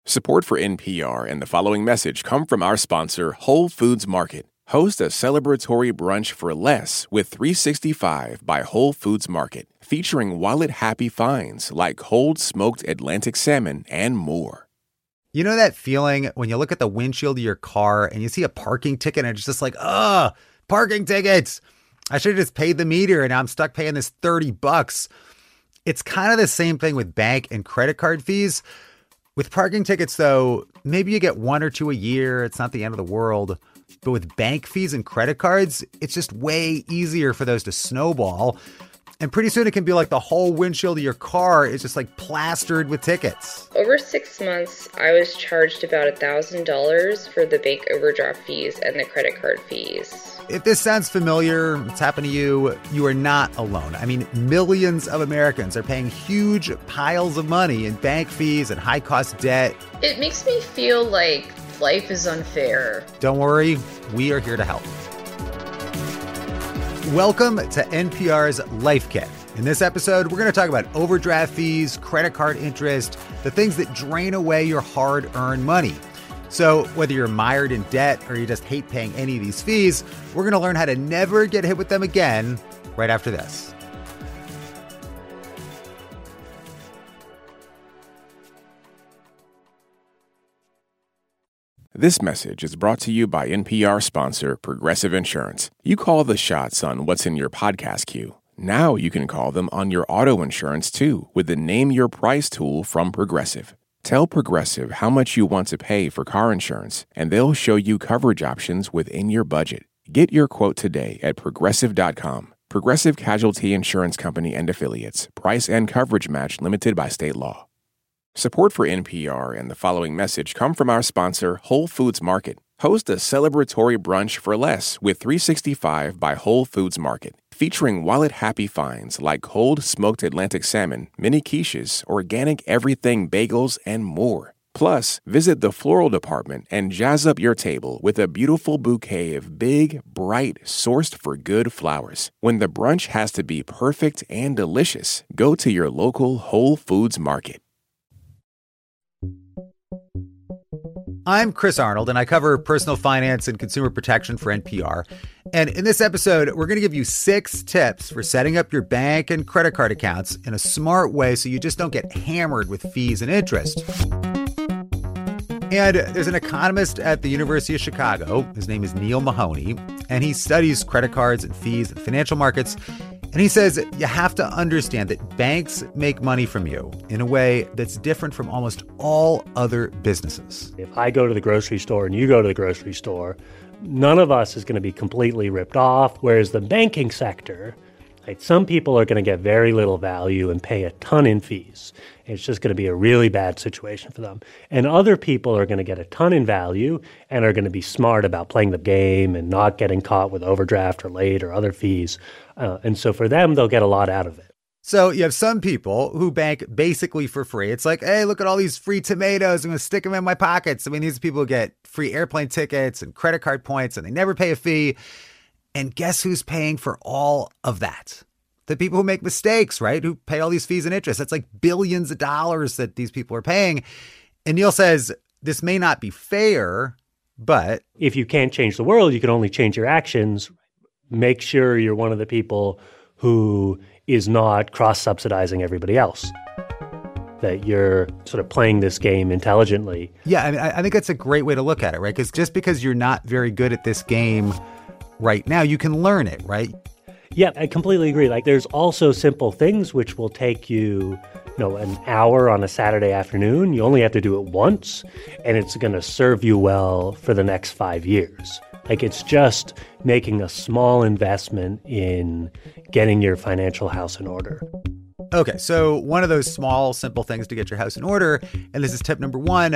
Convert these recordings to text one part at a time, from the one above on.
Support for NPR and the following message come from our sponsor, Whole Foods Market. Host a celebratory brunch for less with 365 by Whole Foods Market, featuring wallet-happy finds like cold smoked Atlantic salmon and more. You know that feeling when you look at the windshield of your car and you see a parking ticket and it's just like, ugh, parking tickets. I should have just paid the meter and now I'm stuck paying this $30. It's kind of the same thing with bank and credit card fees. With parking tickets, though, maybe you get one or two a year. It's not the end of the world. But with bank fees and credit cards, it's just way easier for those to snowball. And pretty soon it can be like the whole windshield of your car is just like plastered with tickets. Over 6 months, I was charged about $1,000 for the bank overdraft fees and the credit card fees. If this sounds familiar, it's happened to you, you are not alone. I mean, millions of Americans are paying huge piles of money in bank fees and high-cost debt. It makes me feel like life is unfair. Don't worry, we are here to help. Welcome to NPR's Life Kit. In this episode, we're going to talk about overdraft fees, credit card interest, the things that drain away your hard-earned money. So whether you're mired in debt or you just hate paying any of these fees, we're going to learn how to never get hit with them again right after this. This message is brought to you by NPR sponsor Progressive Insurance. You call the shots on what's in your podcast queue. Now you can call them on your auto insurance too with the Name Your Price tool from Progressive. Tell Progressive how much you want to pay for car insurance, and they'll show you coverage options within your budget. Get your quote today at Progressive.com. Progressive Casualty Insurance Company and Affiliates. Price and coverage match limited by state law. Support for NPR and the following message come from our sponsor, Whole Foods Market. Host a celebratory brunch for less with 365 by Whole Foods Market, featuring wallet-happy finds like cold smoked Atlantic salmon, mini quiches, organic everything bagels, and more. Plus, visit the floral department and jazz up your table with a beautiful bouquet of big, bright, sourced-for-good flowers. When the brunch has to be perfect and delicious, go to your local Whole Foods Market. I'm Chris Arnold, and I cover personal finance and consumer protection for NPR. And in this episode, we're going to give you 6 tips for setting up your bank and credit card accounts in a smart way so you just don't get hammered with fees and interest. And there's an economist at the University of Chicago. His name is Neil Mahoney, and he studies credit cards and fees and financial markets. And he says you have to understand that banks make money from you in a way that's different from almost all other businesses. If I go to the grocery store and you go to the grocery store, none of us is going to be completely ripped off, whereas the banking sector, right, some people are going to get very little value and pay a ton in fees. It's just going to be a really bad situation for them. And other people are going to get a ton in value and are going to be smart about playing the game and not getting caught with overdraft or late or other fees. And so for them, they'll get a lot out of it. So you have some people who bank basically for free. It's like, hey, look at all these free tomatoes. I'm going to stick them in my pockets. I mean, these people get free airplane tickets and credit card points, and they never pay a fee. And guess who's paying for all of that? The people who make mistakes, right? Who pay all these fees and interest. That's like billions of dollars that these people are paying. And Neil says this may not be fair, but if you can't change the world, you can only change your actions. Make sure you're one of the people who is not cross-subsidizing everybody else, that you're sort of playing this game intelligently. Yeah, I mean, I think that's a great way to look at it, right? Because just because you're not very good at this game right now, you can learn it, right? Yeah, I completely agree. Like, there's also simple things which will take you, an hour on a Saturday afternoon. You only have to do it once, and it's going to serve you well for the next 5 years. Like, it's just making a small investment in getting your financial house in order. Okay, so one of those small, simple things to get your house in order, and this is tip number 1,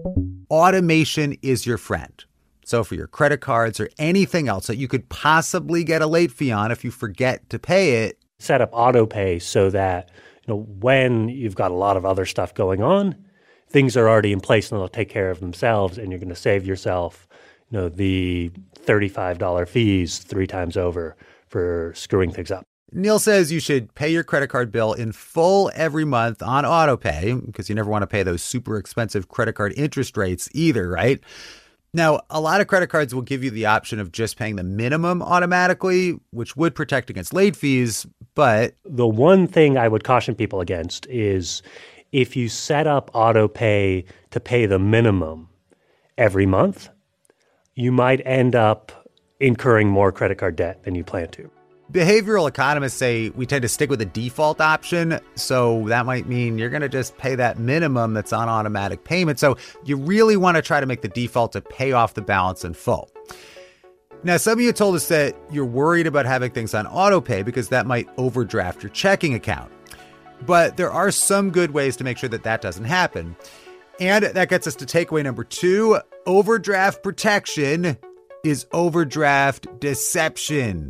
automation is your friend. So for your credit cards or anything else that you could possibly get a late fee on if you forget to pay it. Set up auto pay so that, when you've got a lot of other stuff going on, things are already in place and they'll take care of themselves, and you're going to save yourself, the $35 fees 3 times over for screwing things up. Neil says you should pay your credit card bill in full every month on autopay because you never want to pay those super expensive credit card interest rates either, right? Now, a lot of credit cards will give you the option of just paying the minimum automatically, which would protect against late fees, but the one thing I would caution people against is if you set up autopay to pay the minimum every month, you might end up incurring more credit card debt than you plan to. behavioral economists say we tend to stick with the default option. So that might mean you're going to just pay that minimum that's on automatic payment. So you really want to try to make the default to pay off the balance in full. Now, some of you told us that you're worried about having things on autopay because that might overdraft your checking account. But there are some good ways to make sure that that doesn't happen. And that gets us to takeaway number 2. Overdraft protection is overdraft deception.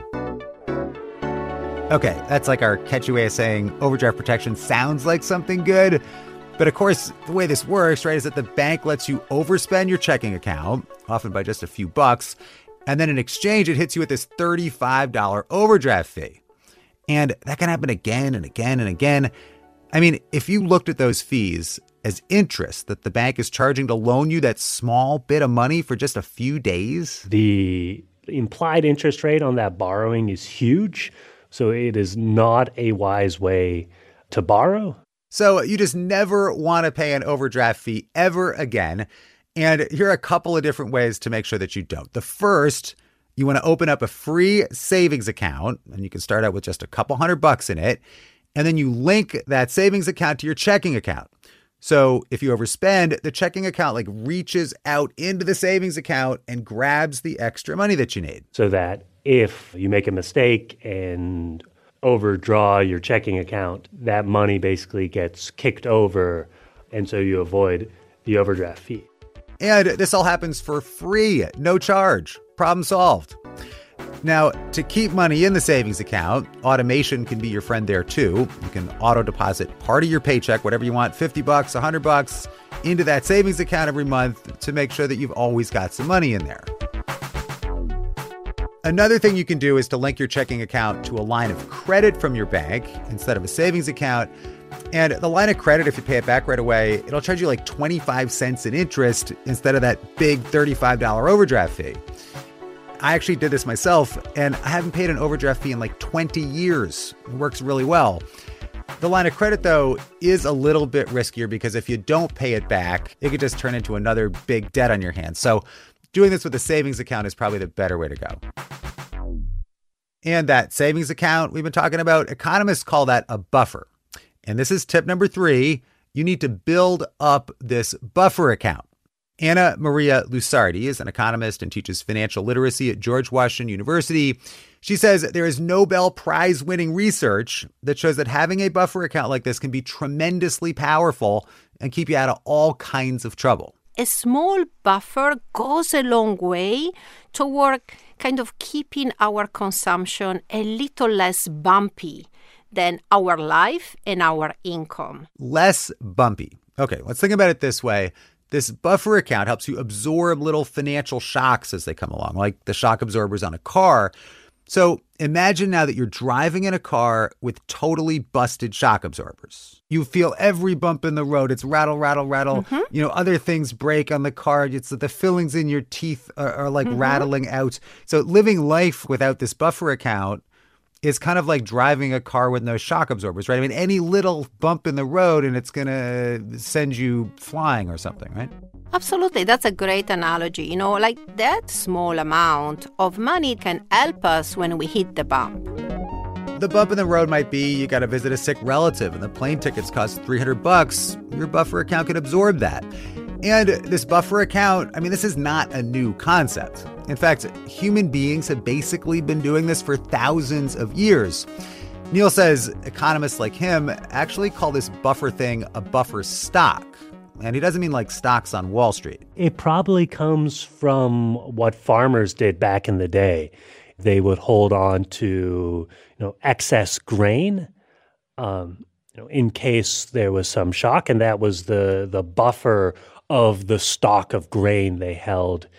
Okay, that's like our catchy way of saying overdraft protection sounds like something good. But of course, the way this works, right, is that the bank lets you overspend your checking account, often by just a few bucks. And then in exchange, it hits you with this $35 overdraft fee. And that can happen again and again and again. I mean, if you looked at those fees as interest that the bank is charging to loan you that small bit of money for just a few days. The implied interest rate on that borrowing is huge. So it is not a wise way to borrow. So you just never want to pay an overdraft fee ever again. And here are a couple of different ways to make sure that you don't. The first, you want to open up a free savings account, and you can start out with just a couple $100 in it. And then you link that savings account to your checking account. So if you overspend, the checking account reaches out into the savings account and grabs the extra money that you need. So that if you make a mistake and overdraw your checking account, that money basically gets kicked over, and so you avoid the overdraft fee. And this all happens for free, no charge. Problem solved. Now, to keep money in the savings account, automation can be your friend there too. You can auto deposit part of your paycheck, whatever you want, $50, $100, into that savings account every month to make sure that you've always got some money in there. Another thing you can do is to link your checking account to a line of credit from your bank instead of a savings account. And the line of credit, if you pay it back right away, it'll charge you 25 cents in interest instead of that big $35 overdraft fee. I actually did this myself, and I haven't paid an overdraft fee in 20 years. It works really well. The line of credit, though, is a little bit riskier because if you don't pay it back, it could just turn into another big debt on your hands. So doing this with a savings account is probably the better way to go. And that savings account we've been talking about, economists call that a buffer. And this is tip number 3. You need to build up this buffer account. Anna Maria Lusardi is an economist and teaches financial literacy at George Washington University. She says there is Nobel Prize-winning research that shows that having a buffer account like this can be tremendously powerful and keep you out of all kinds of trouble. A small buffer goes a long way toward kind of keeping our consumption a little less bumpy than our life and our income. Less bumpy. Okay, let's think about it this way. This buffer account helps you absorb little financial shocks as they come along, like the shock absorbers on a car. So imagine now that you're driving in a car with totally busted shock absorbers. You feel every bump in the road. It's rattle, rattle, rattle. Mm-hmm. Other things break on the car. It's the fillings in your teeth are rattling out. So living life without this buffer account is kind of like driving a car with no shock absorbers, right? I mean, any little bump in the road and it's going to send you flying or something, right? Absolutely. That's a great analogy. That small amount of money can help us when we hit the bump. The bump in the road might be you got to visit a sick relative and the plane tickets cost $300. Your buffer account can absorb that. And this buffer account, this is not a new concept. In fact, human beings have basically been doing this for thousands of years. Neil says economists like him actually call this buffer thing a buffer stock. And he doesn't mean like stocks on Wall Street. It probably comes from what farmers did back in the day. They would hold on to, excess grain, in case there was some shock, and that was the buffer of the stock of grain they held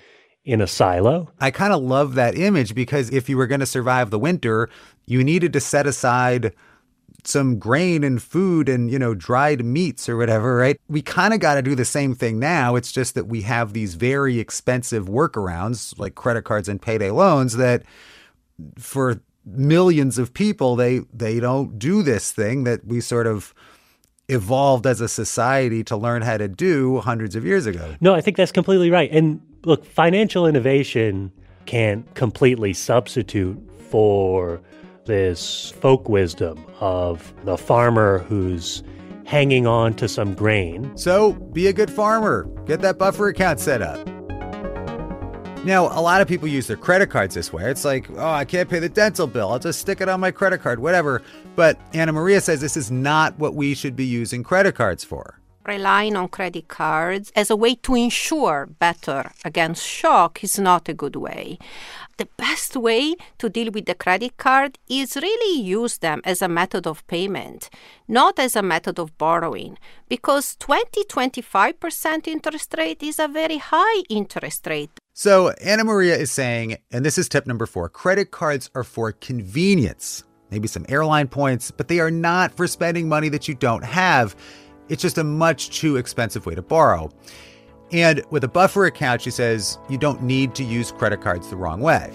in a silo. I kind of love that image because if you were going to survive the winter, you needed to set aside some grain and food and, dried meats or whatever, right? We kind of got to do the same thing now. It's just that we have these very expensive workarounds like credit cards and payday loans that for millions of people, they don't do this thing that we sort of evolved as a society to learn how to do hundreds of years ago. No, I think that's completely right. And look, financial innovation can't completely substitute for this folk wisdom of the farmer who's hanging on to some grain. So be a good farmer. Get that buffer account set up. Now, a lot of people use their credit cards this way. It's like, oh, I can't pay the dental bill. I'll just stick it on my credit card, whatever. But Anna Maria says this is not what we should be using credit cards for. Relying on credit cards as a way to insure better against shock is not a good way. The best way to deal with the credit card is really use them as a method of payment, not as a method of borrowing, because 20-25% interest rate is a very high interest rate. So Anna Maria is saying, and this is tip number 4, credit cards are for convenience, maybe some airline points, but they are not for spending money that you don't have. It's just a much too expensive way to borrow. And with a buffer account, she says, you don't need to use credit cards the wrong way.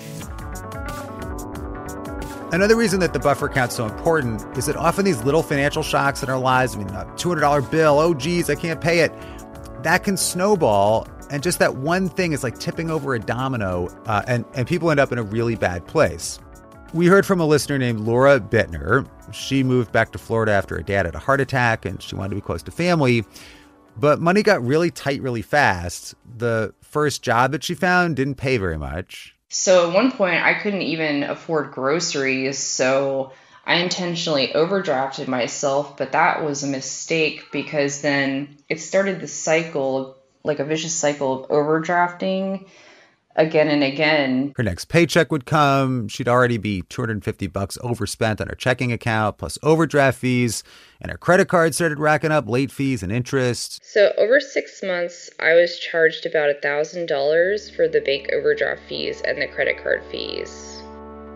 Another reason that the buffer account's so important is that often these little financial shocks in our lives, a $200 bill, oh geez, I can't pay it, that can snowball. And just that one thing is like tipping over a domino, and people end up in a really bad place. We heard from a listener named Laura Bittner. She moved back to Florida after her dad had a heart attack, and she wanted to be close to family. But money got really tight really fast. The first job that she found didn't pay very much. So at one point, I couldn't even afford groceries, so I intentionally overdrafted myself, but that was a mistake because then it started the cycle, like a vicious cycle of overdrafting again and again. Her next paycheck would come. She'd already be $250 overspent on her checking account, plus overdraft fees, and her credit card started racking up late fees and interest. So over 6 months, I was charged about $1,000 for the bank overdraft fees and the credit card fees.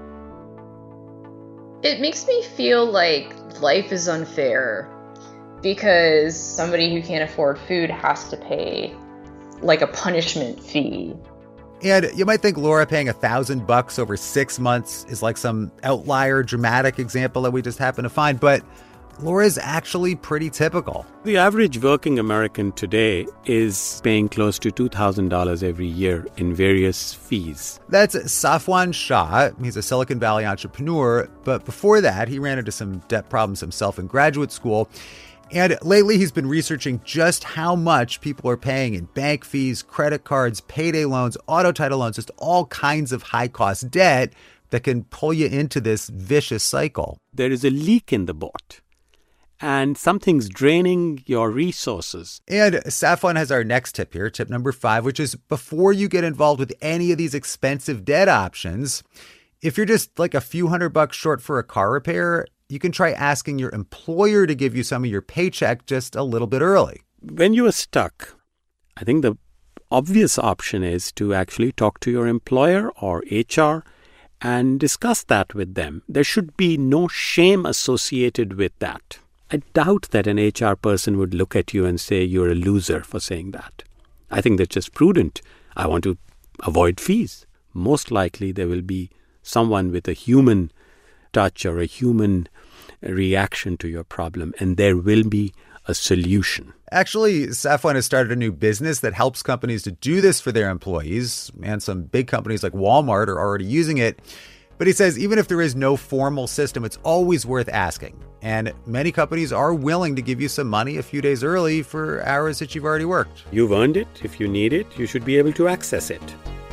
It makes me feel like life is unfair because somebody who can't afford food has to pay like a punishment fee. And you might think Laura paying $1,000 over 6 months is like some outlier dramatic example that we just happen to find, but Laura's actually pretty typical. The average working American today is paying close to $2,000 every year in various fees. That's Safwan Shah. He's a Silicon Valley entrepreneur, but before that, he ran into some debt problems himself in graduate school. And lately, he's been researching just how much people are paying in bank fees, credit cards, payday loans, auto title loans, just all kinds of high-cost debt that can pull you into this vicious cycle. There is a leak in the boat, and something's draining your resources. And Safwan has our next tip here, tip number 5, which is before you get involved with any of these expensive debt options, if you're just like a few $100 short for a car repair, you can try asking your employer to give you some of your paycheck just a little bit early. When you are stuck, I think the obvious option is to actually talk to your employer or HR and discuss that with them. There should be no shame associated with that. I doubt that an HR person would look at you and say you're a loser for saying that. I think that's just prudent. I want to avoid fees. Most likely there will be someone with a human touch or a human reaction to your problem, and there will be a solution. Actually, Safwan has started a new business that helps companies to do this for their employees, and some big companies like Walmart are already using it. But he says even if there is no formal system, it's always worth asking. And many companies are willing to give you some money a few days early for hours that you've already worked. You've earned it. If you need it, you should be able to access it.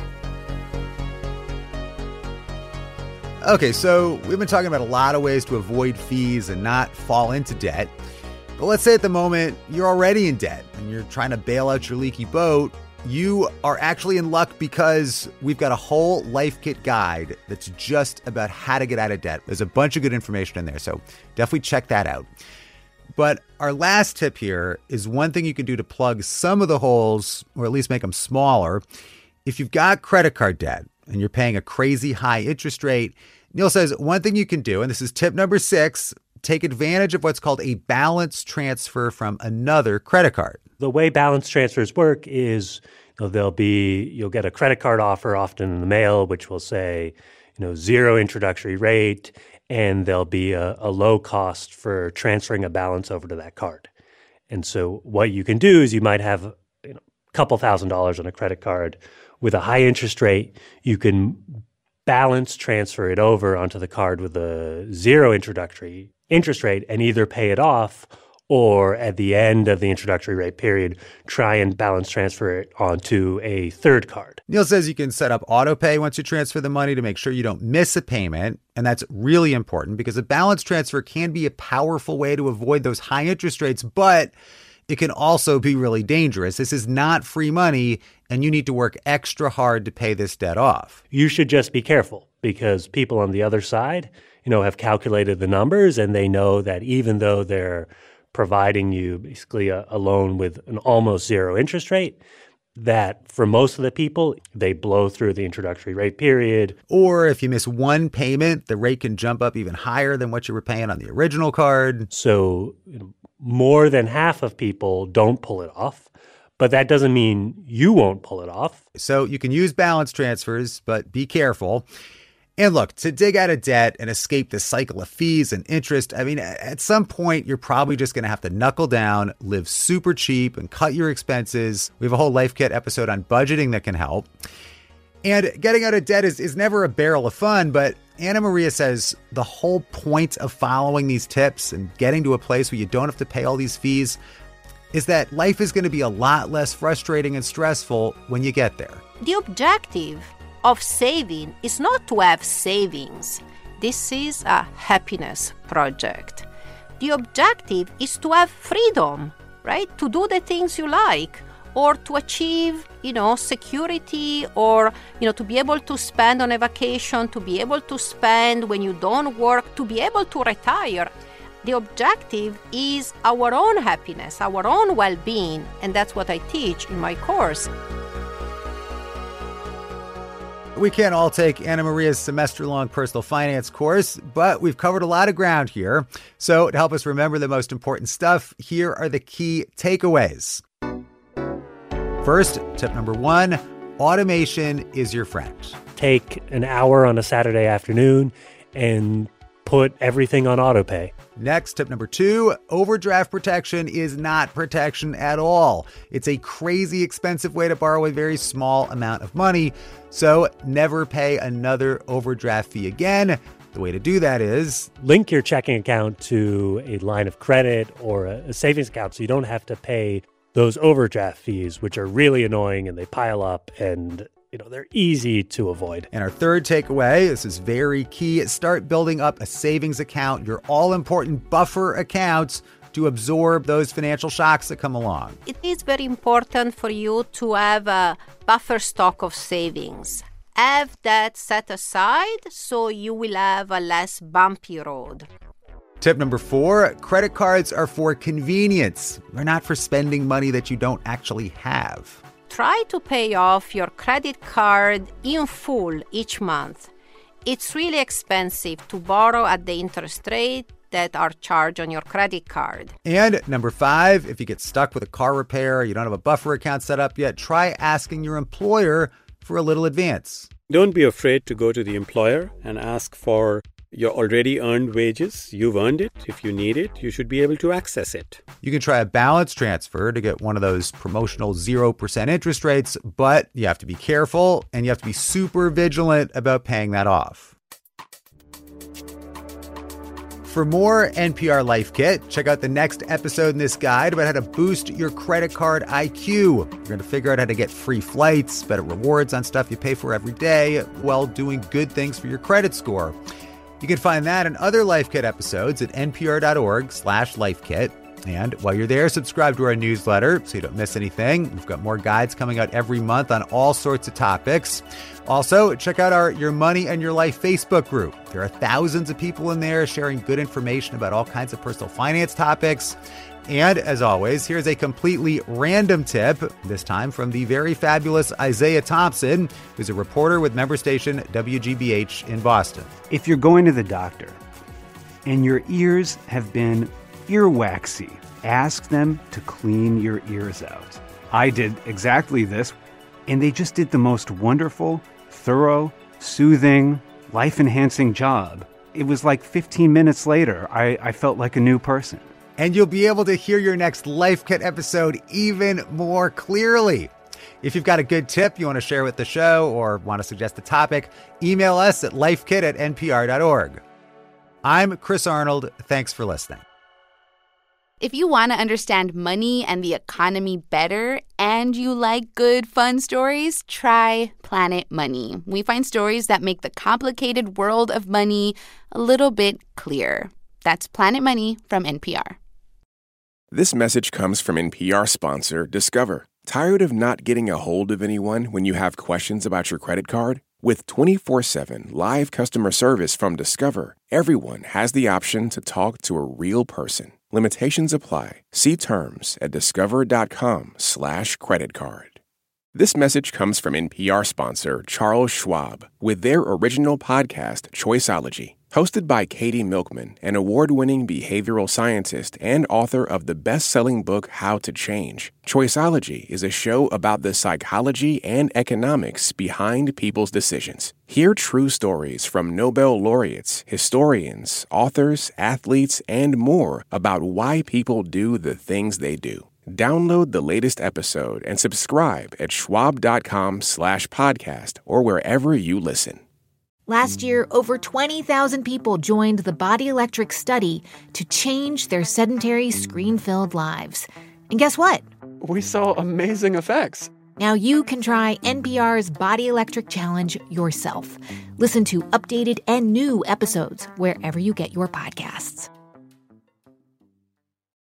Okay, so we've been talking about a lot of ways to avoid fees and not fall into debt. But let's say at the moment you're already in debt and you're trying to bail out your leaky boat. You are actually in luck because we've got a whole life kit guide that's just about how to get out of debt. There's a bunch of good information in there, so definitely check that out. But our last tip here is one thing you can do to plug some of the holes, or at least make them smaller, If you've got credit card debt and you're paying a crazy high interest rate, Neil says one thing you can do, and this is tip number 6, take advantage of what's called a balance transfer from another credit card. The way balance transfers work is you'll get a credit card offer often in the mail, which will say, 0 introductory rate, and there'll be a low cost for transferring a balance over to that card. And so what you can do is you might have a couple $1,000s on a credit card with a high interest rate. You can balance transfer it over onto the card with a 0 introductory interest rate and either pay it off or at the end of the introductory rate period, try and balance transfer it onto a third card. Neil says you can set up auto pay once you transfer the money to make sure you don't miss a payment. And that's really important because a balance transfer can be a powerful way to avoid those high interest rates, but it can also be really dangerous. This is not free money, and you need to work extra hard to pay this debt off. You should just be careful because people on the other side, have calculated the numbers, and they know that even though they're providing you basically a loan with an almost 0 interest rate, that for most of the people, they blow through the introductory rate period. Or if you miss one payment, the rate can jump up even higher than what you were paying on the original card. So more than half of people don't pull it off, but that doesn't mean you won't pull it off. So you can use balance transfers, but be careful. And look, to dig out of debt and escape the cycle of fees and interest, at some point, you're probably just going to have to knuckle down, live super cheap, and cut your expenses. We have a whole Life Kit episode on budgeting that can help. And getting out of debt is never a barrel of fun, but Anna Maria says the whole point of following these tips and getting to a place where you don't have to pay all these fees is that life is going to be a lot less frustrating and stressful when you get there. The objective of saving is not to have savings. This is a happiness project. The objective is to have freedom, right? To do the things you like, or to achieve, security, or, to be able to spend on a vacation, to be able to spend when you don't work, to be able to retire. The objective is our own happiness, our own well-being, and that's what I teach in my course. We can't all take Anna Maria's semester-long personal finance course, but we've covered a lot of ground here. So to help us remember the most important stuff, here are the key takeaways. First, tip number 1, automation is your friend. Take an hour on a Saturday afternoon and put everything on auto pay. Next, tip number 2, overdraft protection is not protection at all. It's a crazy expensive way to borrow a very small amount of money, so never pay another overdraft fee again. The way to do that is link your checking account to a line of credit or a savings account so you don't have to pay those overdraft fees, which are really annoying and they pile up and they're easy to avoid. And our third takeaway, this is very key, start building up a savings account, your all-important buffer account to absorb those financial shocks that come along. It is very important for you to have a buffer stock of savings. Have that set aside so you will have a less bumpy road. Tip number 4, credit cards are for convenience. They're not for spending money that you don't actually have. Try to pay off your credit card in full each month. It's really expensive to borrow at the interest rate that are charged on your credit card. And number 5, if you get stuck with a car repair, you don't have a buffer account set up yet, try asking your employer for a little advance. Don't be afraid to go to the employer and ask for your already earned wages. You've earned it. If you need it, you should be able to access it. You can try a balance transfer to get one of those promotional 0% interest rates, but you have to be careful and you have to be super vigilant about paying that off. For more NPR Life Kit, check out the next episode in this guide about how to boost your credit card IQ. You're going to figure out how to get free flights, better rewards on stuff you pay for every day, while doing good things for your credit score. You can find that and other Life Kit episodes at npr.org/lifekit. And while you're there, subscribe to our newsletter so you don't miss anything. We've got more guides coming out every month on all sorts of topics. Also, check out our Your Money and Your Life Facebook group. There are thousands of people in there sharing good information about all kinds of personal finance topics. And as always, here's a completely random tip, this time from the very fabulous Isaiah Thompson, who's a reporter with member station WGBH in Boston. If you're going to the doctor and your ears have been earwaxy, ask them to clean your ears out. I did exactly this, and they just did the most wonderful, thorough, soothing, life-enhancing job. It was like 15 minutes later, I felt like a new person. And you'll be able to hear your next Life Kit episode even more clearly. If you've got a good tip you want to share with the show or want to suggest a topic, email us at lifekit@npr.org. I'm Chris Arnold. Thanks for listening. If you want to understand money and the economy better and you like good, fun stories, try Planet Money. We find stories that make the complicated world of money a little bit clearer. That's Planet Money from NPR. This message comes from NPR sponsor Discover. Tired of not getting a hold of anyone when you have questions about your credit card? With 24/7 live customer service from Discover, everyone has the option to talk to a real person. Limitations apply. See terms at discover.com/creditcard. This message comes from NPR sponsor Charles Schwab with their original podcast, Choiceology. Hosted by Katie Milkman, an award-winning behavioral scientist and author of the best-selling book How to Change, Choiceology is a show about the psychology and economics behind people's decisions. Hear true stories from Nobel laureates, historians, authors, athletes, and more about why people do the things they do. Download the latest episode and subscribe at schwab.com/podcast or wherever you listen. Last year, over 20,000 people joined the Body Electric study to change their sedentary, screen-filled lives. And guess what? We saw amazing effects. Now you can try NPR's Body Electric Challenge yourself. Listen to updated and new episodes wherever you get your podcasts.